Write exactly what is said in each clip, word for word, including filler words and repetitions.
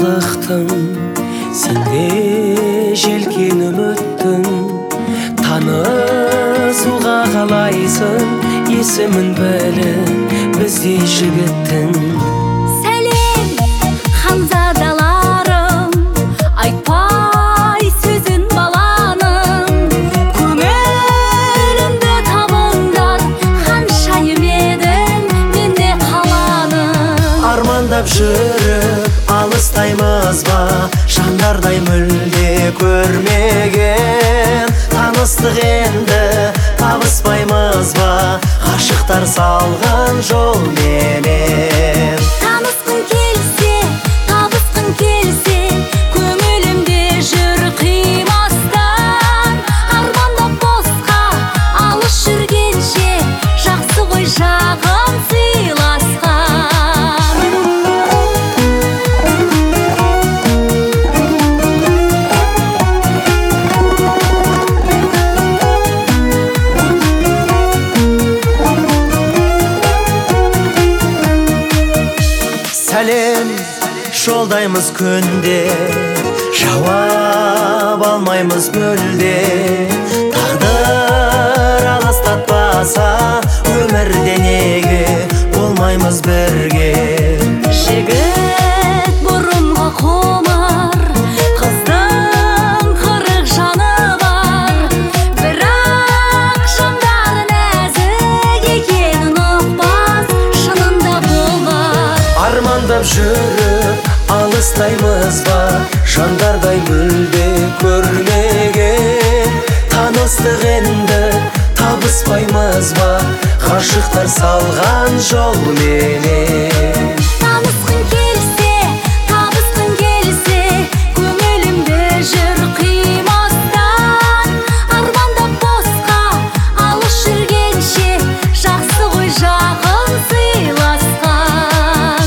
жалғықтың, сенде желкен үміттің. Танысуға қалайсың, есімін біліп біздей жігіттің. Сәлем ханзадаларым, айтпай сөзін баланың. Көңілімді табыңдар, ханшайым едің менде қаланың. Армандап жүріп алыстаймыз ба, жандардай мүлде көрмеген. Таныстық енді табыспаймыз ба, ғашықтар салған жолменен. Танысқың келсе, табысқың келсе, көңілімде жүр қимастан. Армандап босқа алыс жүргенше, жақсы ғой жағым сыйласқан. Сәлем жолдаймыз күнде, жауап алмаймыз мүлде. Тағдыр алыстатпаса, өмірде неге болмаймыз бірге. Жігіт бұрынғы құмар, қыздың қырық жаны бар. Бірақ жандары нәзік екенін ұқпас, шынында болар. Армандап жүріп алыстаймыз ба, жандардай мүлде көрмеген. Таныстық енді табыспаймыз ба, ғашықтар салған жолменен. Танысқың келсе, табысқың келсе, көңілімді жүр қимастан. Армандап босқа алыс жүргенше, жақсы ғой жағым сыйласқан.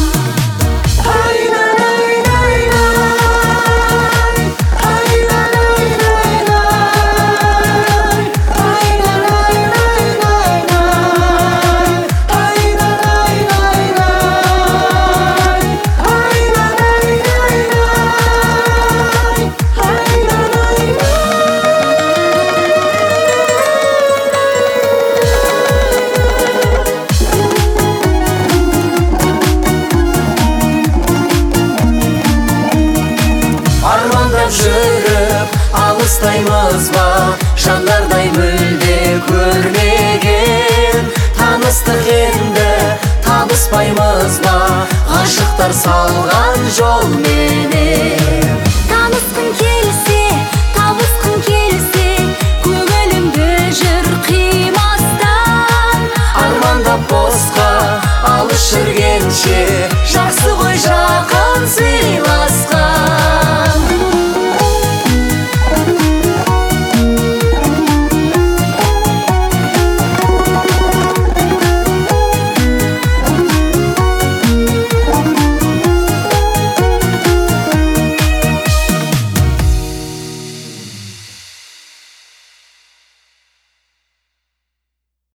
Армандап жүріп алыстаймыз ба, жандардай мүлде көрмеген. Таныстық енді табыспаймыз ба, ғашықтар салған жолменен. Танысқың келсе, табысқың келсе, көңілімді жүр қимастан. Армандап босқа алыс жүргенше,